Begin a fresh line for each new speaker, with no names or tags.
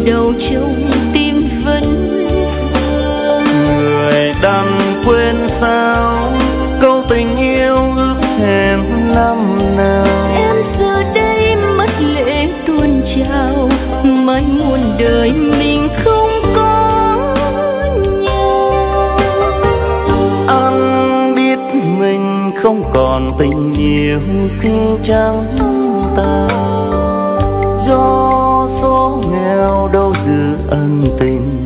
đầu trong tim vẫn
người đành quên sao câu tình yêu ước hẹn năm nào.
em giờ đây mất lệ tuôn trào mãi muôn đời mình không có nhau.
Anh biết mình không còn tình yêu xin trắng ta do số nghèo đâu giữ ân tình